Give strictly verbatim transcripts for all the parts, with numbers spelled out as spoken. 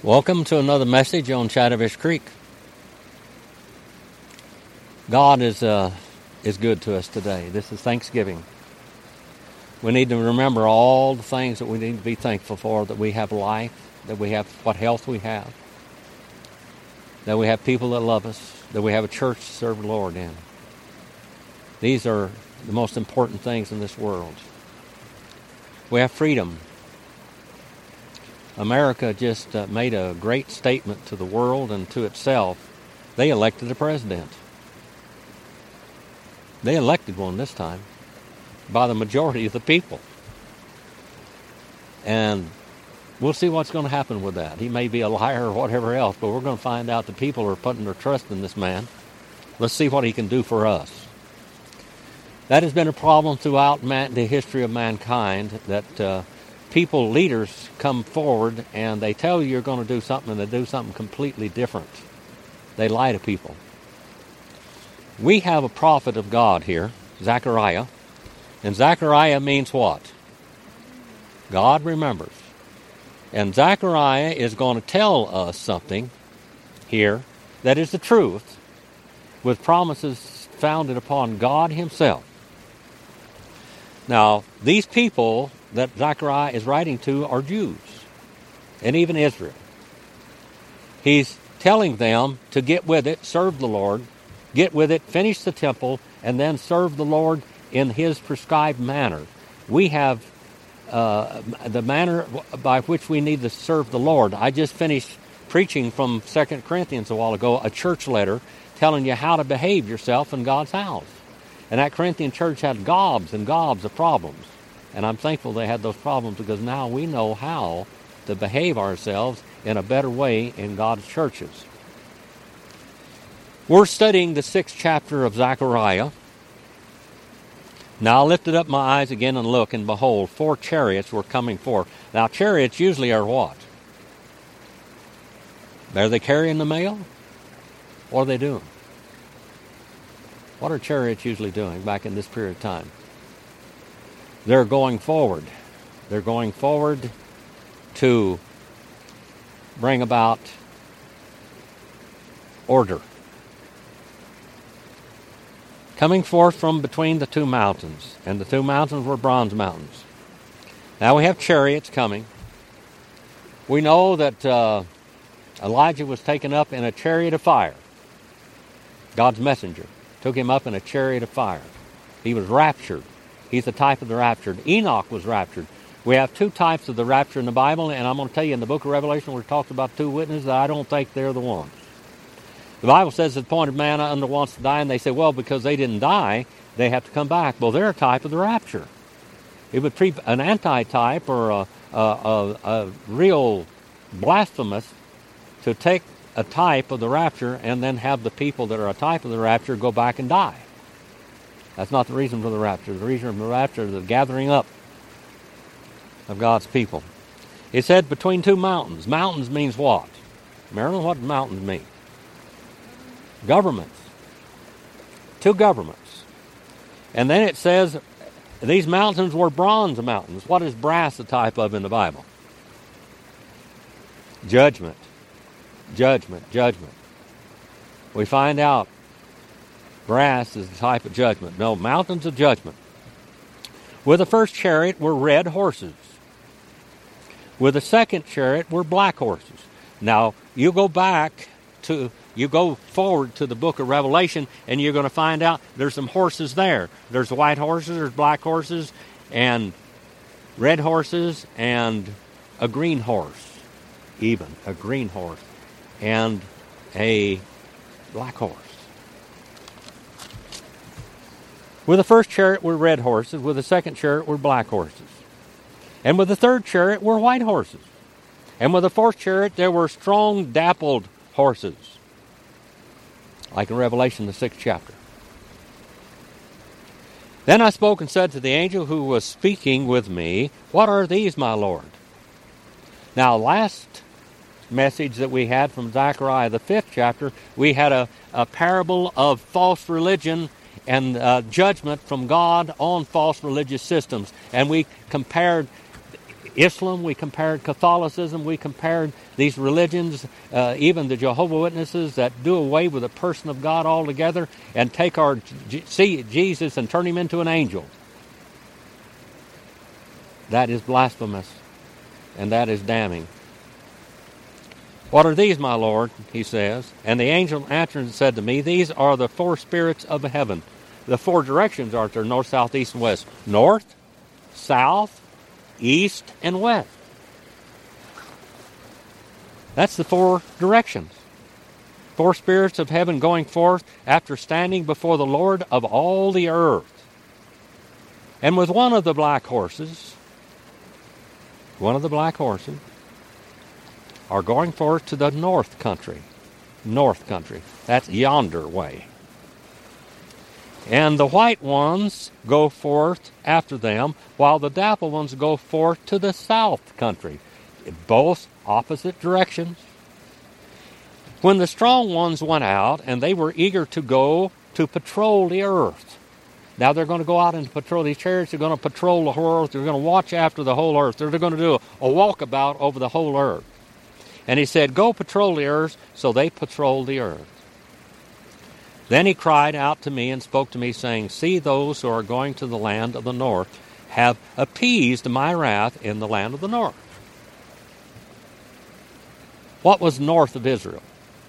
Welcome to another message on Chatterfish Creek. God is uh, is good to us today. This is Thanksgiving. We need to remember all the things that we need to be thankful for, that we have life, that we have what health we have, that we have people that love us, that we have a church to serve the Lord in. These are the most important things in this world. We have freedom. America just uh, made a great statement to the world and to itself. They elected a president. They elected one this time by the majority of the people. And we'll see what's going to happen with that. He may be a liar or whatever else, but we're going to find out the people are putting their trust in this man. Let's see what he can do for us. That has been a problem throughout man, the history of mankind, that uh, people, leaders, come forward and they tell you you're going to do something and they do something completely different. They lie to people. We have a prophet of God here, Zechariah. And Zechariah means what? God remembers. And Zechariah is going to tell us something here that is the truth, with promises founded upon God himself. Now, these people that Zechariah is writing to are Jews, and even Israel. He's telling them to get with it, serve the Lord, get with it, finish the temple, and then serve the Lord in his prescribed manner. We have uh, the manner by which we need to serve the Lord. I just finished preaching from Second Corinthians a while ago, a church letter telling you how to behave yourself in God's house. And that Corinthian church had gobs and gobs of problems. And I'm thankful they had those problems, because now we know how to behave ourselves in a better way in God's churches. We're studying the sixth chapter of Zechariah. Now I lifted up my eyes again and look, and behold, four chariots were coming forth. Now chariots usually are what? Are they carrying the mail? What are they doing? What are chariots usually doing back in this period of time? They're going forward. They're going forward to bring about order. Coming forth from between the two mountains, and the two mountains were bronze mountains. Now we have chariots coming. We know that uh, Elijah was taken up in a chariot of fire. God's messenger took him up in a chariot of fire. He was raptured. He's the type of the raptured. Enoch was raptured. We have two types of the rapture in the Bible, and I'm going to tell you in the book of Revelation where it talks about two witnesses, I don't think they're the ones. The Bible says the appointed man under wants to die, and they say, well, because they didn't die, they have to come back. Well, they're a type of the rapture. It would be an anti-type or a, a, a, a real blasphemous to take a type of the rapture and then have the people that are a type of the rapture go back and die. That's not the reason for the rapture. The reason for the rapture is the gathering up of God's people. It said between two mountains. Mountains means what? Marilyn, what do mountains mean? Governments. Two governments. And then it says these mountains were bronze mountains. What is brass a type of in the Bible? Judgment. Judgment. Judgment. We find out brass is the type of judgment. No, mountains of judgment. With the first chariot were red horses. With the second chariot were black horses. Now, you go back to, you go forward to the book of Revelation, and you're going to find out there's some horses there. There's white horses, there's black horses, and red horses, and a green horse, even, a green horse, and a black horse. With the first chariot were red horses, with the second chariot were black horses. And with the third chariot were white horses. And with the fourth chariot there were strong dappled horses. Like in Revelation, the sixth chapter. Then I spoke and said to the angel who was speaking with me, what are these, my Lord? Now, last message that we had from Zechariah, the fifth chapter, we had a, a parable of false religion and uh, judgment from God on false religious systems. And we compared Islam, we compared Catholicism, we compared these religions, uh, even the Jehovah's Witnesses that do away with the person of God altogether and take our see Jesus and turn him into an angel. That is blasphemous, and that is damning. What are these, my Lord? He says. And the angel answered and said to me, these are the four spirits of heaven. The four directions are there: north, south, east, and west. North, south, east, and west. That's the four directions. Four spirits of heaven going forth after standing before the Lord of all the earth. And with one of the black horses, one of the black horses, are going forth to the north country. North country. That's yonder way. And the white ones go forth after them, while the dapple ones go forth to the south country. Both opposite directions. When the strong ones went out, and they were eager to go to patrol the earth. Now they're going to go out and patrol these chariots. They're going to patrol the whole earth. They're going to watch after the whole earth. They're going to do a, a walkabout over the whole earth. And he said, go patrol the earth. So they patrolled the earth. Then he cried out to me and spoke to me, saying, see, those who are going to the land of the north have appeased my wrath in the land of the north. What was north of Israel?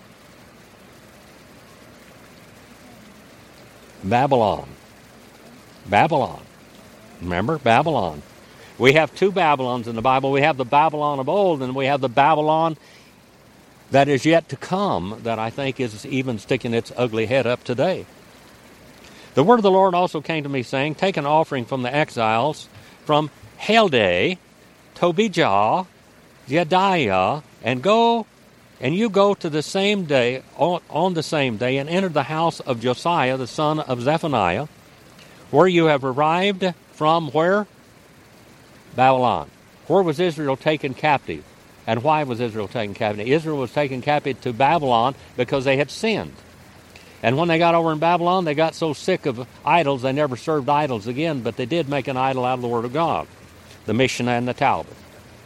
Babylon. Babylon. Remember? Babylon. We have two Babylons in the Bible. We have the Babylon of old, and we have the Babylon that is yet to come, that I think is even sticking its ugly head up today. The word of the Lord also came to me, saying, take an offering from the exiles from Heldai, Tobijah, Jediah, and go, and you go to the same day, on, on the same day, and enter the house of Josiah, the son of Zephaniah, where you have arrived from where? Babylon. Where was Israel taken captive? And why was Israel taken captive? Israel was taken captive to Babylon because they had sinned. And when they got over in Babylon, they got so sick of idols, they never served idols again, but they did make an idol out of the Word of God, the Mishnah and the Talmud.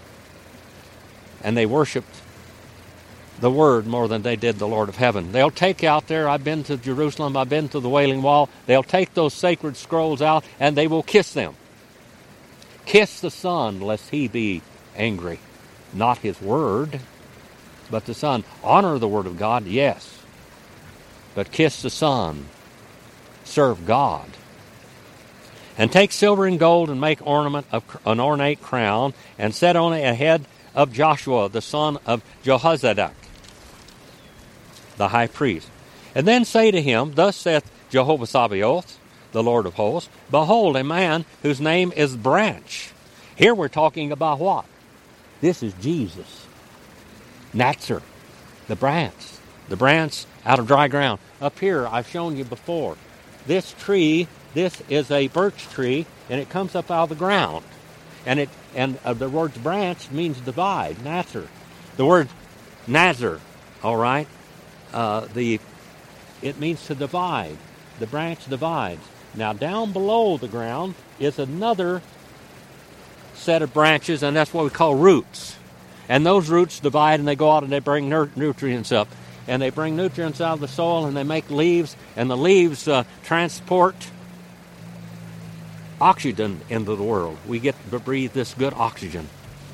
And they worshipped the Word more than they did the Lord of heaven. They'll take out there, I've been to Jerusalem, I've been to the Wailing Wall, they'll take those sacred scrolls out and they will kiss them. Kiss the Son, lest he be angry. Not his word, but the Son. Honor the Word of God, yes. But kiss the Son. Serve God. And take silver and gold and make ornament of an ornate crown and set on it a head of Joshua, the son of Jehozadak, the high priest. And then say to him, thus saith Jehovah Sabaoth, the Lord of hosts, behold, a man whose name is Branch. Here we're talking about what? This is Jesus. Natzer, the branch. The branch out of dry ground. Up here, I've shown you before. This tree, this is a birch tree, and it comes up out of the ground. And it and uh, the word branch means divide, Natzer. The word Nazar, all right, uh, the it means to divide. The branch divides. Now, down below the ground is another set of branches, and that's what we call roots. And those roots divide, and they go out and they bring nur- nutrients up. And they bring nutrients out of the soil, and they make leaves, and the leaves uh, transport oxygen into the world. We get to breathe this good oxygen.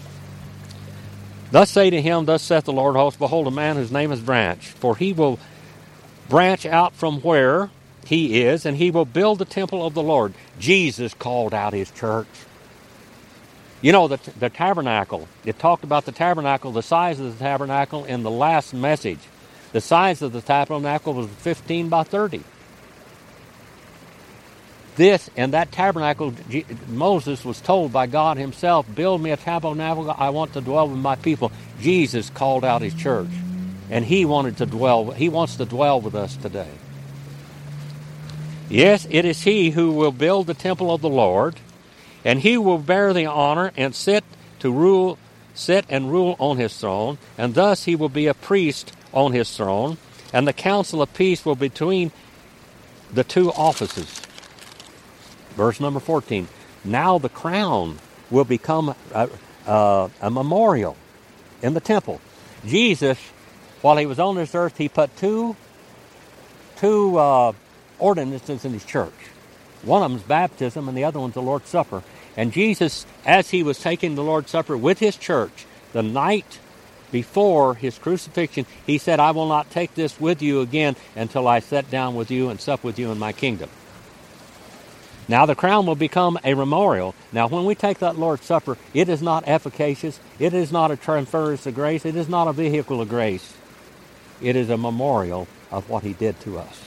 Thus say to him, thus saith the Lord of hosts, behold, a man whose name is Branch, for he will branch out from where he is, and he will build the temple of the Lord. Jesus called out his church. You know, the, the tabernacle, it talked about the tabernacle, the size of the tabernacle in the last message. The size of the tabernacle was fifteen by thirty. This, and that tabernacle, Moses was told by God himself, build me a tabernacle, I want to dwell with my people. Jesus called out his church, and he wanted to dwell, he wants to dwell with us today. Yes, it is he who will build the temple of the Lord, and he will bear the honor and sit to rule, sit and rule on his throne, and thus he will be a priest on his throne, and the council of peace will be between the two offices. Verse number fourteen. Now the crown will become uh, uh, a memorial in the temple. Jesus, while he was on this earth, he put two, two uh, ordinances in his church. One of them is baptism, and the other one's the Lord's Supper. And Jesus, as he was taking the Lord's Supper with his church, the night before his crucifixion, he said, I will not take this with you again until I sit down with you and sup with you in my kingdom. Now the crown will become a memorial. Now when we take that Lord's Supper, it is not efficacious. It is not a transference of grace. It is not a vehicle of grace. It is a memorial of what he did to us.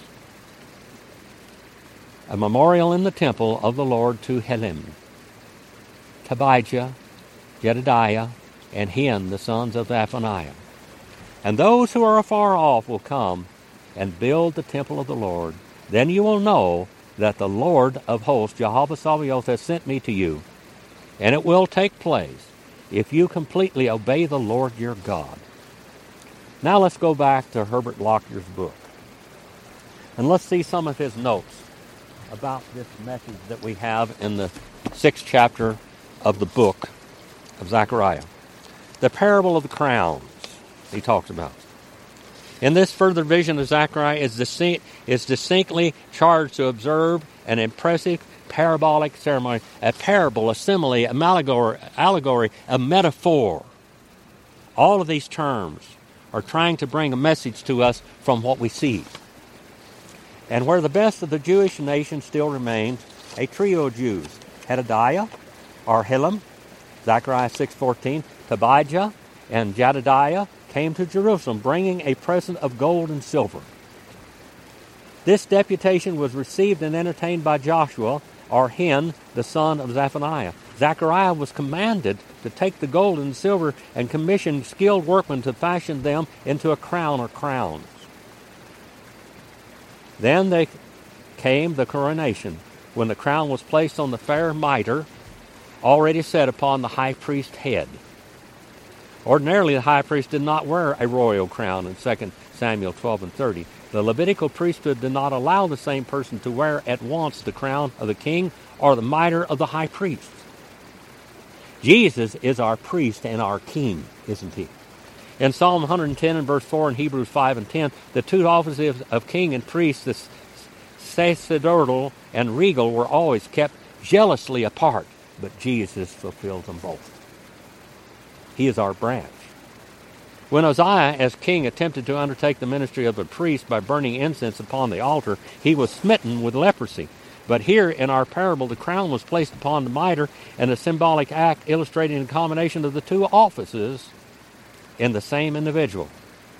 A memorial in the temple of the Lord to Helim, Tobijah, Jedediah, and Hen, the sons of Zephaniah. And those who are afar off will come and build the temple of the Lord. Then you will know that the Lord of hosts, Jehovah Sabaoth, has sent me to you. And it will take place if you completely obey the Lord your God. Now let's go back to Herbert Lockyer's book. And let's see some of his notes about this message that we have in the sixth chapter of the book of Zechariah. The parable of the crowns he talks about. In this further vision of Zechariah is, distinct, is distinctly charged to observe an impressive parabolic ceremony, a parable, a simile, a allegory, allegory, a metaphor. All of these terms are trying to bring a message to us from what we see. And where the best of the Jewish nation still remains, a trio of Jews, Hedadiah, or Helim, Zechariah six fourteen, Tobijah, and Jedediah, came to Jerusalem, bringing a present of gold and silver. This deputation was received and entertained by Joshua, or Hen, the son of Zephaniah. Zechariah was commanded to take the gold and silver and commission skilled workmen to fashion them into a crown or crowns. Then they came the coronation, when the crown was placed on the fair mitre already set upon the high priest's head. Ordinarily, the high priest did not wear a royal crown in Second Samuel twelve and thirty. The Levitical priesthood did not allow the same person to wear at once the crown of the king or the mitre of the high priest. Jesus is our priest and our king, isn't he? In Psalm one hundred ten and verse four and Hebrews five and ten, the two offices of king and priest, the sacerdotal and regal, were always kept jealously apart, but Jesus fulfills them both. He is our branch. When Uzziah, as king, attempted to undertake the ministry of a priest by burning incense upon the altar, he was smitten with leprosy. But here in our parable, the crown was placed upon the mitre, and the symbolic act illustrating the combination of the two offices in the same individual.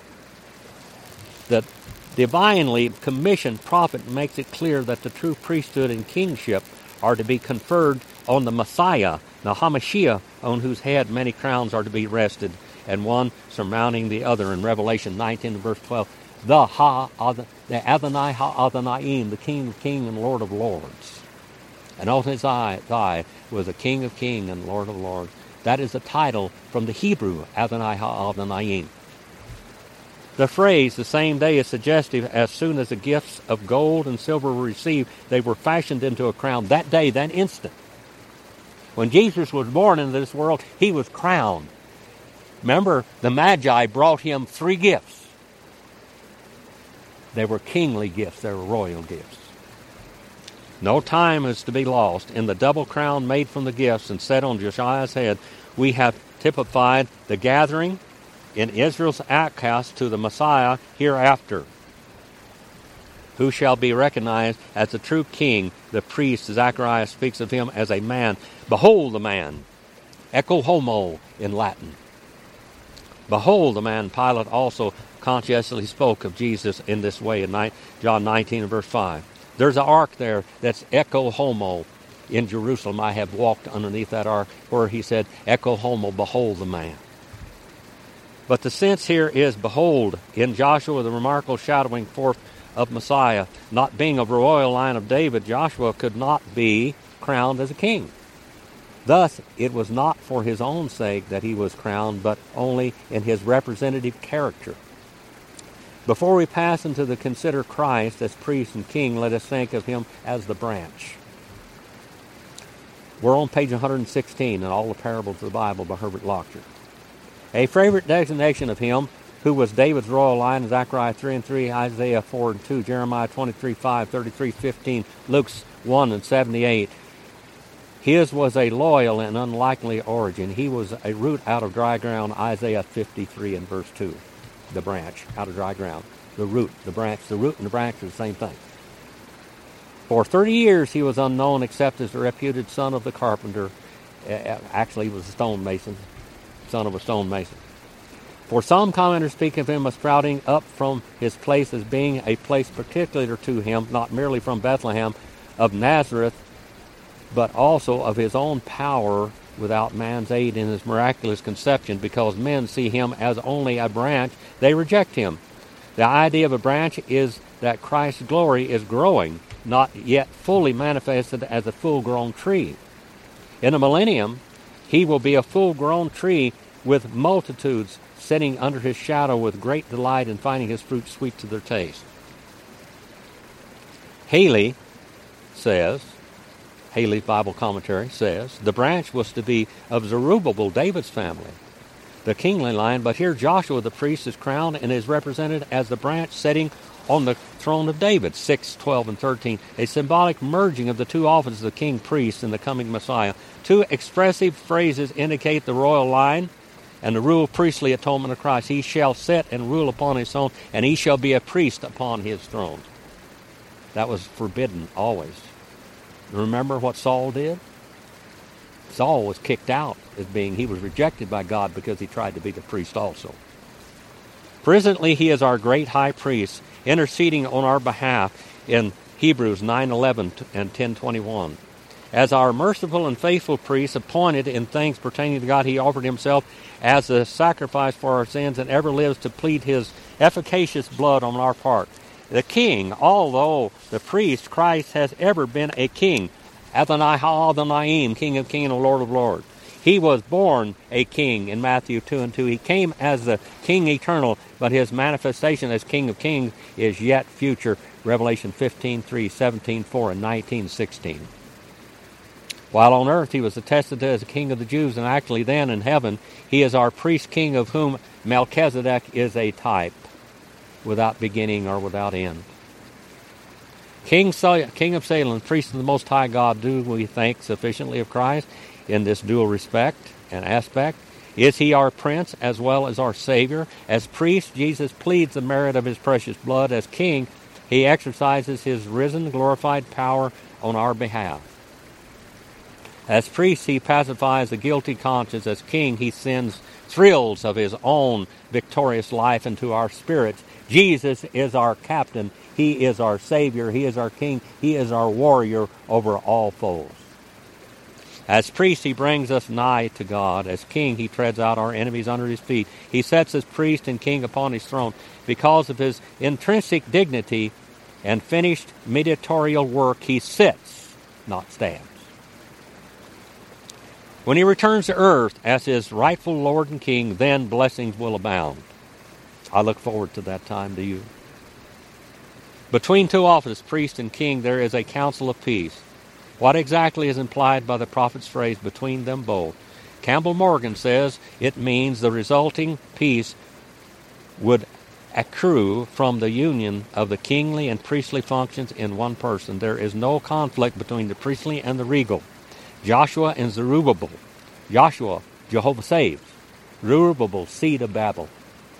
The divinely commissioned prophet makes it clear that the true priesthood and kingship are to be conferred on the Messiah, the Hamashiach, on whose head many crowns are to be rested, and one surmounting the other in Revelation nineteen, verse twelve. The Ha, the Adonai Ha-Adonaiim, the King of Kings and Lord of Lords. And on his thigh was the King of Kings and Lord of Lords. That is the title from the Hebrew, Adonai Ha-Adonaiim. The phrase, the same day, is suggestive. As soon as the gifts of gold and silver were received, they were fashioned into a crown. That day, that instant. When Jesus was born into this world, he was crowned. Remember, the Magi brought him three gifts. They were kingly gifts. They were royal gifts. No time is to be lost. In the double crown made from the gifts and set on Josiah's head, we have typified the gathering in Israel's outcast to the Messiah hereafter, who shall be recognized as the true king. The priest, Zechariah, speaks of him as a man. Behold the man, ecce homo in Latin. Behold the man. Pilate also conscientiously spoke of Jesus in this way in John nineteen and verse five. There's an ark there that's ecce homo in Jerusalem. I have walked underneath that ark where he said, ecce homo, behold the man. But the sense here is, behold, in Joshua, the remarkable shadowing forth of Messiah. Not being of the royal line of David, Joshua could not be crowned as a king. Thus, it was not for his own sake that he was crowned, but only in his representative character. Before we pass into the consider Christ as priest and king, let us think of him as the branch. We're on page one hundred sixteen in all the parables of the Bible by Herbert Lockyer. A favorite designation of him, who was David's royal line, Zechariah three and three, Isaiah four and two, Jeremiah twenty-three five, thirty-three fifteen, Luke one and seventy-eight. His was a loyal and unlikely origin. He was a root out of dry ground, Isaiah fifty-three and verse two. The branch out of dry ground. The root, the branch, the root and the branch are the same thing. For thirty years he was unknown except as the reputed son of the carpenter. Actually, he was a stonemason, son of a stonemason. For some commenters speak of him as sprouting up from his place as being a place particular to him, not merely from Bethlehem of Nazareth, but also of his own power without man's aid in his miraculous conception. Because men see him as only a branch, they reject him. The idea of a branch is that Christ's glory is growing, not yet fully manifested as a full-grown tree. In the millennium, he will be a full-grown tree with multitudes sitting under his shadow with great delight and finding his fruit sweet to their taste. Haley says, Haley's Bible commentary says, the branch was to be of Zerubbabel, David's family, the kingly line, but here Joshua the priest is crowned and is represented as the branch sitting on the throne of David, six, twelve, and thirteen, a symbolic merging of the two offices of king, priest, and the coming Messiah. Two expressive phrases indicate the royal line and the rule priestly atonement of Christ. He shall sit and rule upon his throne, and he shall be a priest upon his throne. That was forbidden always. Remember what Saul did? Saul was kicked out as being, he was rejected by God because he tried to be the priest also. Presently, he is our great high priest, interceding on our behalf in Hebrews nine eleven and ten twenty-one. As our merciful and faithful priest, appointed in things pertaining to God, he offered himself as a sacrifice for our sins and ever lives to plead his efficacious blood on our part. The king, although the priest, Christ has ever been a king. Adonai ha-Adonai, King of kings and Lord of lords. He was born a king in Matthew two and two. He came as the King eternal, but his manifestation as King of kings is yet future. Revelation fifteen three, seventeen four, and nineteen sixteen. While on earth he was attested to as the King of the Jews, and actually then in heaven he is our priest king, of whom Melchizedek is a type, without beginning or without end. King, King of Salem, priest of the Most High God, do we think sufficiently of Christ in this dual respect and aspect? Is he our prince as well as our Savior? As priest, Jesus pleads the merit of his precious blood. As king, he exercises his risen, glorified power on our behalf. As priest, he pacifies the guilty conscience. As king, he sends thrills of his own victorious life into our spirits. Jesus is our captain. He is our Savior. He is our King. He is our warrior over all foes. As priest, he brings us nigh to God. As king, he treads out our enemies under his feet. He sets as priest and king upon his throne. Because of his intrinsic dignity and finished mediatorial work, he sits, not stands. When he returns to earth as his rightful Lord and King, then blessings will abound. I look forward to that time. Do you? Between two offices, priest and king, there is a council of peace. What exactly is implied by the prophet's phrase, between them both? Campbell Morgan says it means the resulting peace would accrue from the union of the kingly and priestly functions in one person. There is no conflict between the priestly and the regal. Joshua and Zerubbabel. Joshua, Jehovah saves. Zerubbabel, seed of Babel.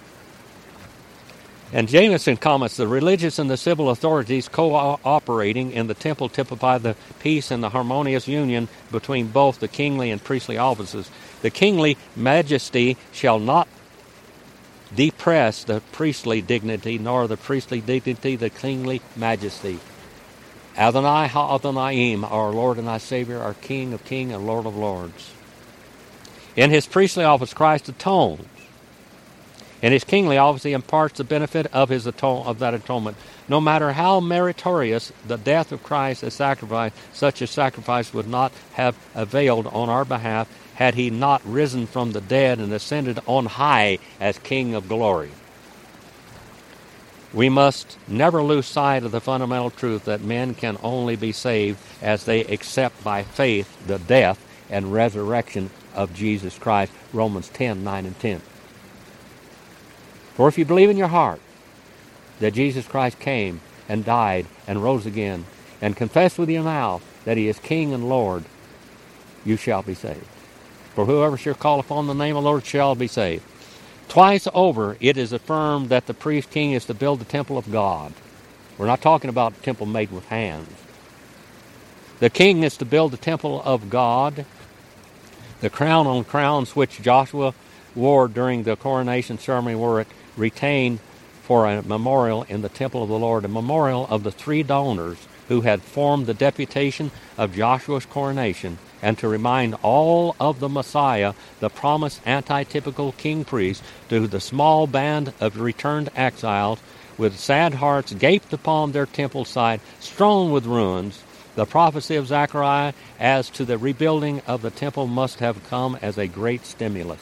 And Jameson comments, the religious and the civil authorities cooperating in the temple typify the peace and the harmonious union between both the kingly and priestly offices. The kingly majesty shall not depress the priestly dignity, nor the priestly dignity the kingly majesty. Adonai ha-Adonai, our Lord and our Savior, our King of kings and Lord of lords. In his priestly office, Christ atones. In his kingly office, he imparts the benefit of his atone, of that atonement. No matter how meritorious the death of Christ as sacrifice, such a sacrifice would not have availed on our behalf had he not risen from the dead and ascended on high as King of glory. We must never lose sight of the fundamental truth that men can only be saved as they accept by faith the death and resurrection of Jesus Christ. Romans ten, nine and ten. For if you believe in your heart that Jesus Christ came and died and rose again, and confess with your mouth that he is King and Lord, you shall be saved. For whoever shall call upon the name of the Lord shall be saved. Twice over, it is affirmed that the priest king is to build the temple of God. We're not talking about a temple made with hands. The king is to build the temple of God. The crown on crowns which Joshua wore during the coronation ceremony were retained for a memorial in the temple of the Lord, a memorial of the three donors who had formed the deputation of Joshua's coronation, and to remind all of the Messiah, the promised antitypical king priest, to the small band of returned exiles with sad hearts gaped upon their temple site, strewn with ruins. The prophecy of Zechariah as to the rebuilding of the temple must have come as a great stimulus.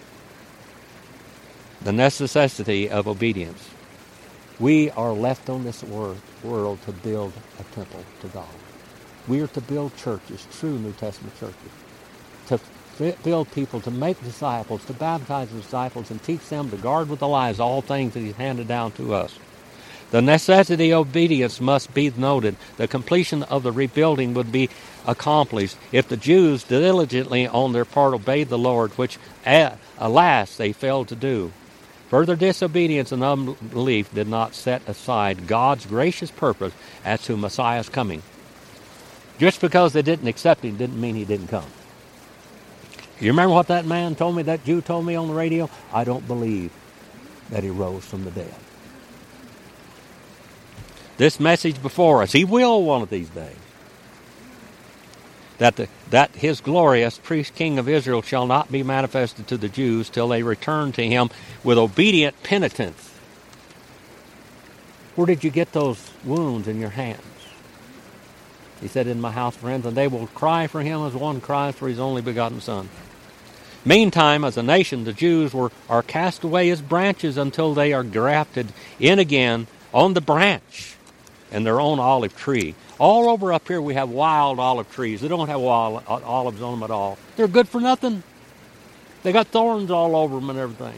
The necessity of obedience. We are left on this world to build a temple to God. We are to build churches, true New Testament churches, to build people, to make disciples, to baptize disciples, and teach them to guard with the lives all things that he's handed down to us. The necessity of obedience must be noted. The completion of the rebuilding would be accomplished if the Jews diligently on their part obeyed the Lord, which, alas, they failed to do. Further disobedience and unbelief did not set aside God's gracious purpose as to Messiah's coming. Just because they didn't accept him didn't mean he didn't come. You remember what that man told me, that Jew told me on the radio? I don't believe that he rose from the dead. This message before us, he will one of these days. That, the, that his glorious priest king of Israel shall not be manifested to the Jews till they return to him with obedient penitence. Where did you get those wounds in your hands? He said, in my house, friends, and they will cry for him as one cries for his only begotten son. Meantime, as a nation, the Jews were are cast away as branches until they are grafted in again on the branch and their own olive tree. All over up here we have wild olive trees. They don't have wild olives on them at all. They're good for nothing. They got thorns all over them and everything.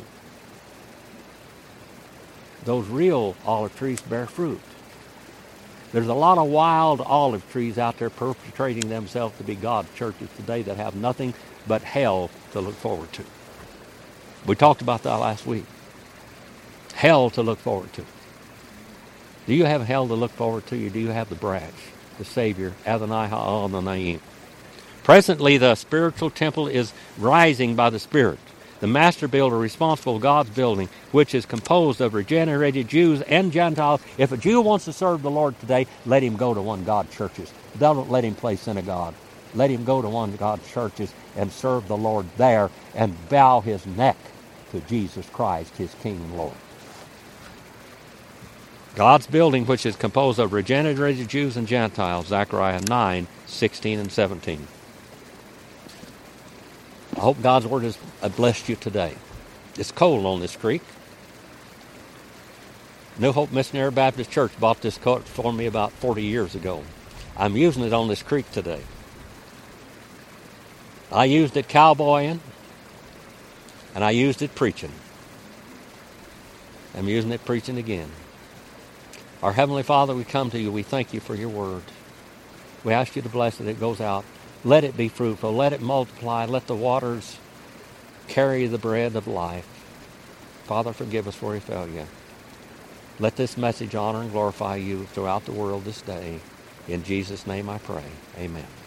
Those real olive trees bear fruit. There's a lot of wild olive trees out there perpetrating themselves to be God's churches today that have nothing but hell to look forward to. We talked about that last week. Hell to look forward to. Do you have hell to look forward to, or do you have the branch, the Savior, Adonai Ha'Adonai? Presently, the spiritual temple is rising by the Spirit. The master builder responsible for God's building, which is composed of regenerated Jews and Gentiles. If a Jew wants to serve the Lord today, let him go to one of God's churches. Don't let him play synagogue. Let him go to one of God's churches and serve the Lord there and bow his neck to Jesus Christ, his King and Lord. God's building, which is composed of regenerated Jews and Gentiles, Zechariah nine, sixteen and seventeen. I hope God's Word has blessed you today. It's cold on this creek. New Hope Missionary Baptist Church bought this coat for me about forty years ago. I'm using it on this creek today. I used it cowboying, and I used it preaching. I'm using it preaching again. Our Heavenly Father, we come to you. We thank you for your Word. We ask you to bless it. It goes out. Let it be fruitful. Let it multiply. Let the waters carry the bread of life. Father, forgive us for we fail you. Let this message honor and glorify you throughout the world this day. In Jesus' name I pray. Amen.